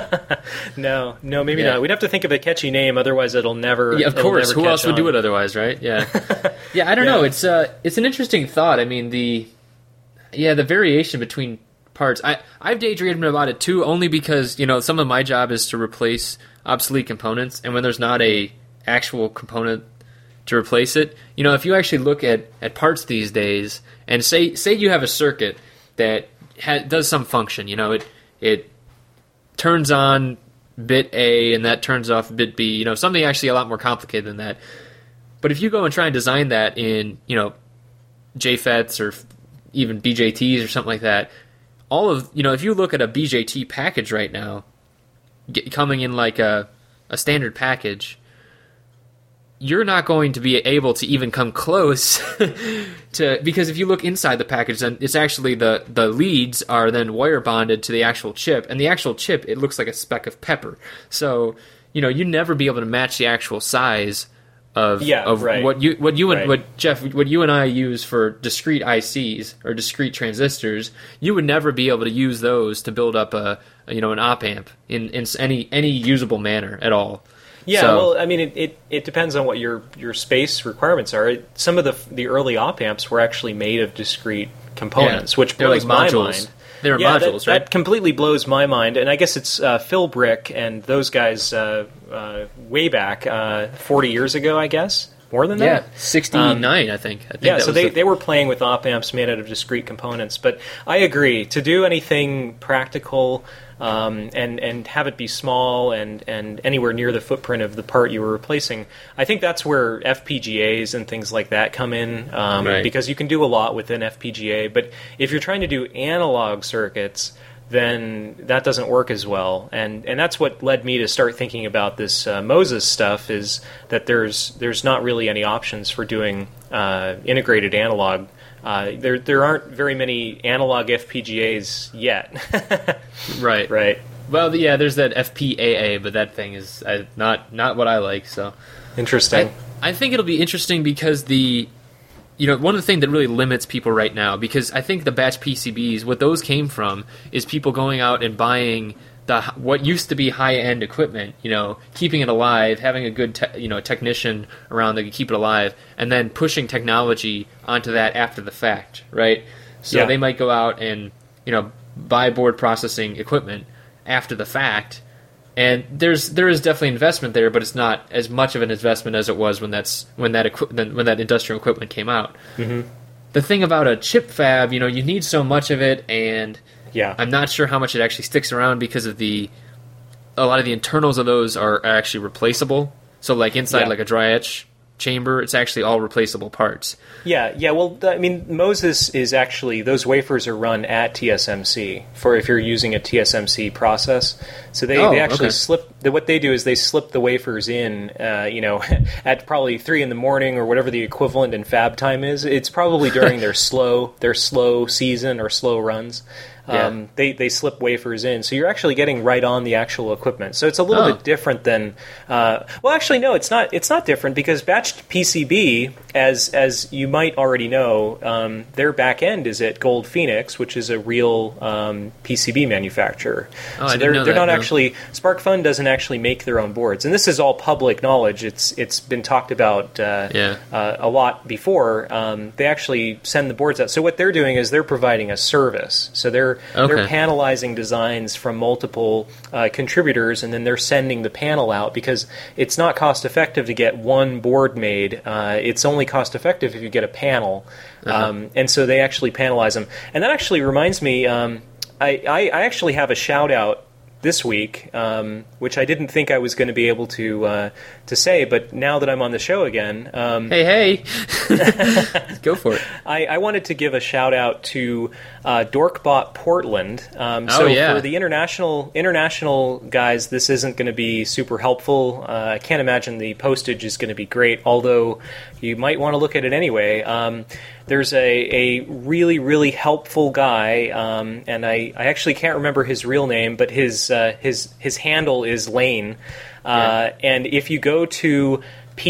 No, maybe not. We'd have to think of a catchy name, otherwise it'll never. Yeah, of course. Who else would do it otherwise, right? Yeah. I don't know. It's an interesting thought. I mean, the variation between parts. I've daydreamed about it too, only because some of my job is to replace obsolete components, and when there's not a actual component to replace it, if you actually look at parts these days, and say you have a circuit that does some function, it turns on bit A and that turns off bit B, something actually a lot more complicated than that. But if you go and try and design that in, JFETs or even BJTs or something like that, all of, if you look at a BJT package right now, coming in like a standard package, you're not going to be able to even come close to, because if you look inside the package, then it's actually the leads are then wire bonded to the actual chip, and the actual chip, it looks like a speck of pepper. So, you'd never be able to match the actual size of right. what you and right. what you and I use for discrete ICs or discrete transistors. You would never be able to use those to build up an op amp in any usable manner at all. Yeah, so, well, I mean, it depends on what your space requirements are. Some of the early op amps were actually made of discrete components, which blows my mind. They were modules, right? That completely blows my mind, and I guess it's Phil Brick and those guys way back 40 years ago, I guess. More than that? Yeah, 69, I think. So they were playing with op amps made out of discrete components. But I agree, to do anything practical and have it be small and anywhere near the footprint of the part you were replacing, I think that's where FPGAs and things like that come in, right. Because you can do a lot with an FPGA. But if you're trying to do analog circuits, then that doesn't work as well. And that's what led me to start thinking about this Moses stuff, is that there's not really any options for doing integrated analog. There aren't very many analog FPGAs yet. Right. Right. Well, yeah, there's that FPAA, but that thing is not what I like. So interesting. I think it'll be interesting because one of the things that really limits people right now, because I think the batch PCBs, what those came from is people going out and buying what used to be high-end equipment, keeping it alive, having a good technician around that can keep it alive, and then pushing technology onto that after the fact, right? So they might go out and buy board processing equipment after the fact, and there is definitely investment there, but it's not as much of an investment as it was when that industrial equipment came out. Mm-hmm. The thing about a chip fab, you need so much of it, and I'm not sure how much it actually sticks around because of a lot of the internals of those are actually replaceable. So like inside like a dry etch chamber, it's actually all replaceable parts. Yeah. Well, I mean, Moses is actually, those wafers are run at TSMC for if you're using a TSMC process. So they actually what they do is they slip the wafers in, at probably 3 a.m. or whatever the equivalent in fab time is. It's probably during their slow season or slow runs. They slip wafers in, so you're actually getting right on the actual equipment. So it's a little bit different than. Well, actually, no, it's not. It's not different because batched PCB, as you might already know, their back end is at Gold Phoenix, which is a real PCB manufacturer. Oh, so I didn't know they're that, not actually. SparkFun doesn't actually make their own boards, and this is all public knowledge. It's been talked about a lot before. They actually send the boards out. So what they're doing is they're providing a service. So they're panelizing designs from multiple contributors, and then they're sending the panel out because it's not cost effective to get one board made. It's only cost effective if you get a panel, and so they actually panelize them. And that actually reminds me, I actually have a shout out this week, which I didn't think I was going to be able to say, but now that I'm on the show again, hey, go for it. I wanted to give a shout out to Dorkbot Portland. For the international guys, this isn't going to be super helpful. I can't imagine the postage is going to be great, although you might want to look at it anyway. There's a really, really helpful guy, and I actually can't remember his real name, but his handle is Lane. And if you go to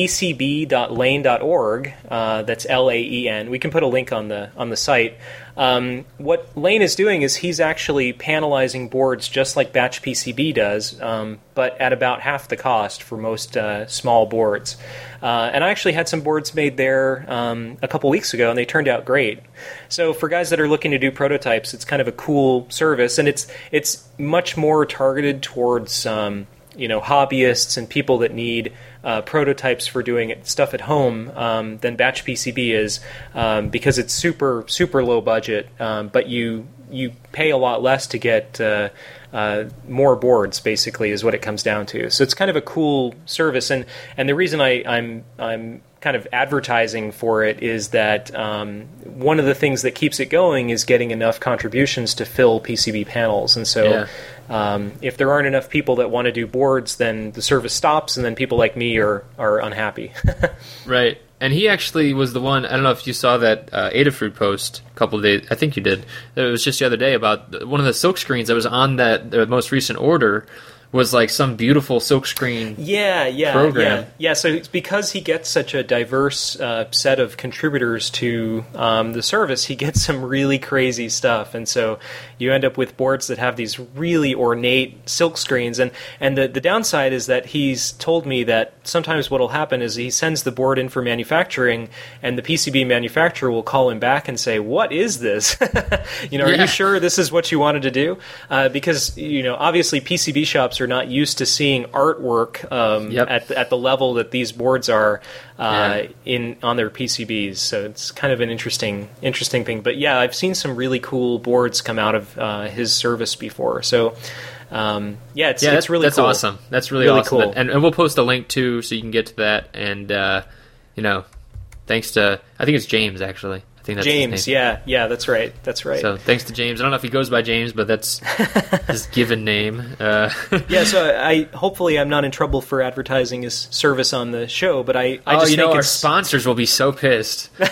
pcb.lane.org, that's Laen. We can put a link on the site. What Lane is doing is he's actually panelizing boards just like Batch PCB does, but at about half the cost for most small boards. And I actually had some boards made there a couple weeks ago, and they turned out great. So for guys that are looking to do prototypes, it's kind of a cool service, and it's much more targeted towards hobbyists and people that need prototypes for doing stuff at home than Batch PCB is, because it's super, super low budget, but you pay a lot less to get more boards, basically, is what it comes down to. So it's kind of a cool service, and the reason I'm kind of advertising for it is that one of the things that keeps it going is getting enough contributions to fill PCB panels. And so if there aren't enough people that want to do boards, then the service stops, and then people like me are unhappy. Right. And he actually was the one, I don't know if you saw that Adafruit post a couple of days, I think you did. It was just the other day about one of the silk screens that was on the most recent order was like some beautiful silkscreen program. Yeah, so it's because he gets such a diverse set of contributors to the service, he gets some really crazy stuff. And so you end up with boards that have these really ornate silk screens. And the downside is that he's told me that sometimes what will happen is he sends the board in for manufacturing, and the PCB manufacturer will call him back and say, "What is this? Are you sure this is what you wanted to do?" Because, obviously PCB shops are not used to seeing artwork at the level that these boards are on their PCBs. So it's kind of an interesting thing. But yeah, I've seen some really cool boards come out of his service before. So it's really that's cool. Awesome. That's really awesome. Cool. And we'll post a link too, so you can get to that. And thanks to, I think it's James actually. I think that's James, his name. yeah, that's right. So thanks to James. I don't know if he goes by James, but that's his given name. So hopefully I'm not in trouble for advertising his service on the show, but I just think our sponsors will be so pissed. We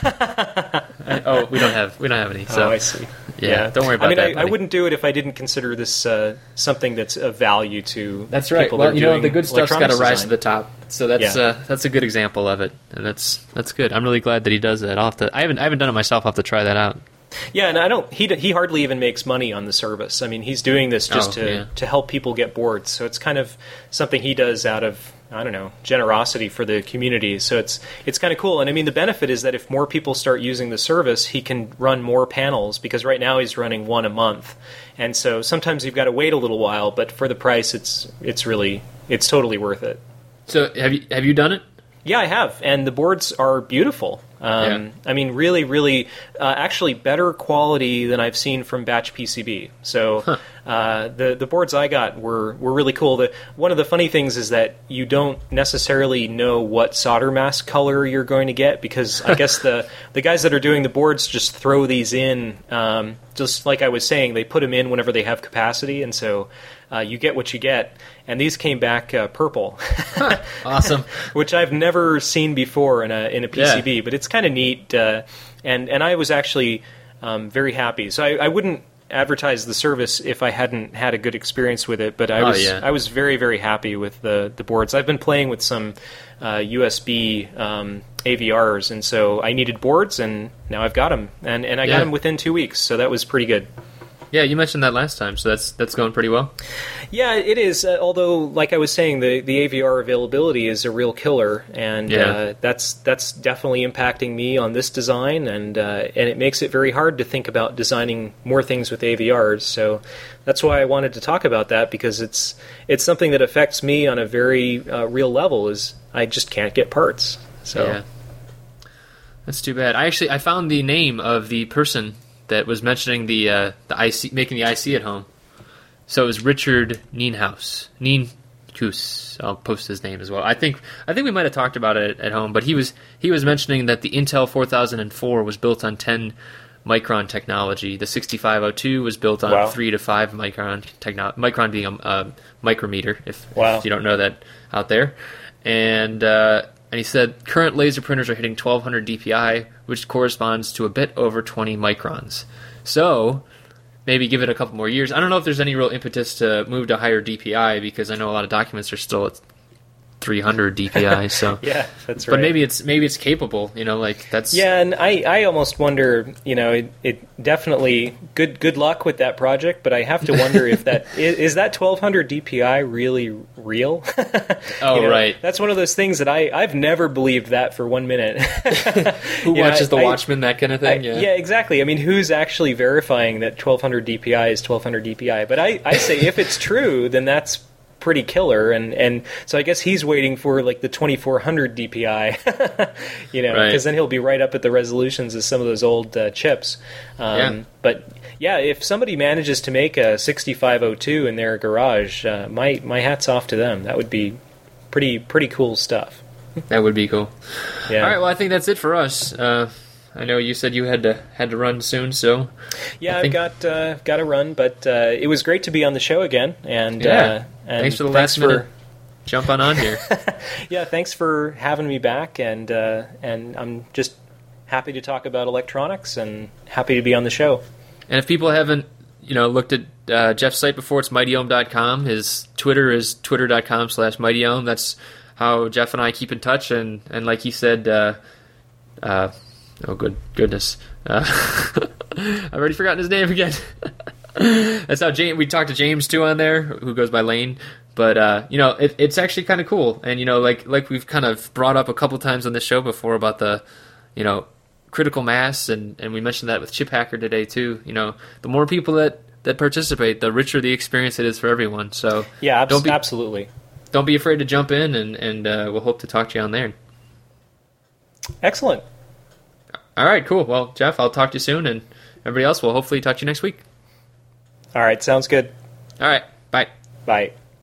don't have any. So. Oh, I see. Yeah, don't worry about that. I wouldn't do it if I didn't consider this something that's of value to. That's right. People well, that are the good stuff's got to rise to the top. So that's Yeah. That's a good example of it, and that's good. I'm really glad that he does that. I haven't done it myself. I'll have to try that out. Yeah, and I don't. He hardly even makes money on the service. I mean, he's doing this just to help people get boards. So it's kind of something he does out of, I don't know, generosity for the community. So it's kind of cool. And I mean, the benefit is that if more people start using the service, he can run more panels, because right now he's running one a month. And so sometimes you've got to wait a little while, but for the price, it's totally worth it. So have you done it? Yeah, I have, and the boards are beautiful. I mean, really, really, actually better quality than I've seen from Batch PCB. So the boards I got were really cool. One of the funny things is that you don't necessarily know what solder mask color you're going to get, because I guess the guys that are doing the boards just throw these in, just like I was saying, they put them in whenever they have capacity, and so you get what you get. And these came back purple. Awesome. Which I've never seen before in a PCB, but it's kind of neat. And I was actually very happy. So I wouldn't advertise the service if I hadn't had a good experience with it, but I was very, very happy with the boards. I've been playing with some USB AVRs, and so I needed boards, and now I've got them. And I got them within 2 weeks, so that was pretty good. Yeah, you mentioned that last time, so that's going pretty well. Yeah, it is. Although, like I was saying, the AVR availability is a real killer, and that's definitely impacting me on this design, and it makes it very hard to think about designing more things with AVRs. So that's why I wanted to talk about that, because it's something that affects me on a very real level. Is I just can't get parts. So yeah. That's too bad. I found the name of the person that was mentioning the IC, making the IC at home. So it was Richard Nienhuis. I'll post his name as well. I think we might have talked about it at home, but he was mentioning that the Intel 4004 was built on 10 micron technology. The 6502 was built on 3 to 5 micron technology. Micron being a micrometer, if you don't know that out there. And he said current laser printers are hitting 1200 DPI, which corresponds to a bit over 20 microns. So maybe give it a couple more years. I don't know if there's any real impetus to move to higher DPI, because I know a lot of documents are still at 300 DPI. So yeah, that's right. But maybe it's capable. That's and I almost wonder. It definitely good luck with that project. But I have to wonder if that is that 1200 DPI really real? Right. That's one of those things that I've never believed that for 1 minute. Who watches The Watchmen? That kind of thing. Yeah, exactly. I mean, who's actually verifying that 1200 DPI is 1200 DPI? But I say if it's true, then that's pretty killer, and so I guess he's waiting for like the 2400 DPI, because then he'll be right up at the resolutions of some of those old chips. But yeah, if somebody manages to make a 6502 in their garage, my hat's off to them. That would be pretty cool stuff. That would be cool. Yeah. All right, well, I think that's it for us. I know you said you had to run soon, so yeah, I've got to run, but it was great to be on the show again. And and thanks for the last minute jump on here. Yeah, thanks for having me back, and I'm just happy to talk about electronics and happy to be on the show. And if people haven't looked at Jeff's site before, it's mightyohm.com. His Twitter is twitter.com/mightyohm. That's how Jeff and I keep in touch, and like he said, oh, goodness. I've already forgotten his name again. That's how we talked to James, too, on there, who goes by Lane. But, it's actually kind of cool. And, like we've kind of brought up a couple times on this show before about the, critical mass, and we mentioned that with Chip Hacker today, too. The more people that participate, the richer the experience it is for everyone. So yeah, absolutely. Don't be afraid to jump in, and we'll hope to talk to you on there. Excellent. All right, cool. Well, Jeff, I'll talk to you soon, and everybody else will hopefully talk to you next week. All right, sounds good. All right, bye. Bye.